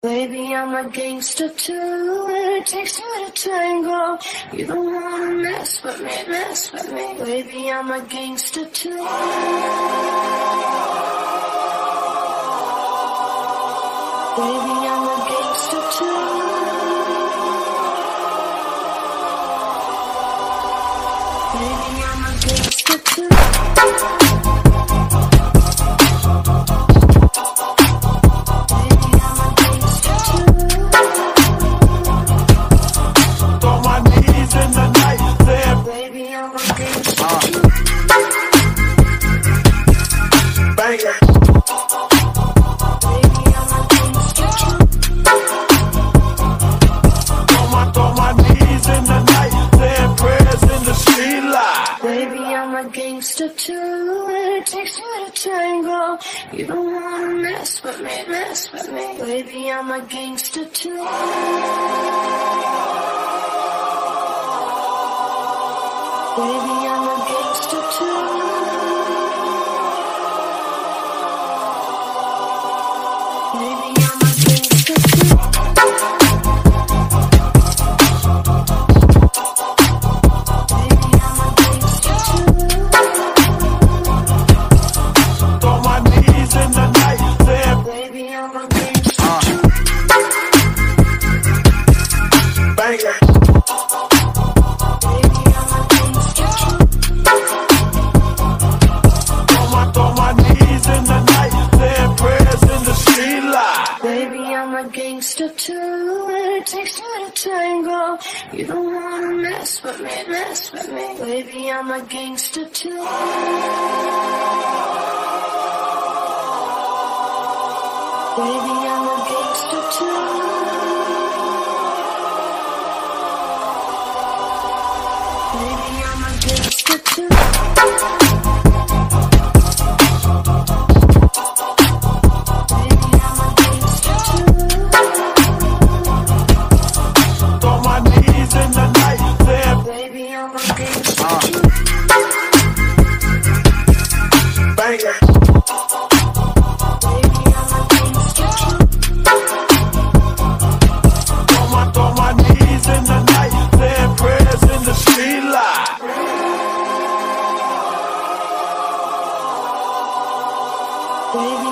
Baby, I'm a gangster too. It takes two to tango. You don't wanna mess with me, mess with me. Baby, I'm a gangster too. Baby, I'm a gangster too. Baby, I'm a gangster too. Gangster too, it takes two to tango. You don't wanna mess with me, mess with me. Baby, I'm a gangster too. Baby, I'm a gangster too. Baby, I'm a gangster too. Gangster too, it takes two to tango. You don't wanna mess with me, mess with me. Baby, I'm a gangster too. Baby, I'm a gangster too. Baby, I'm a gangster too. Baby,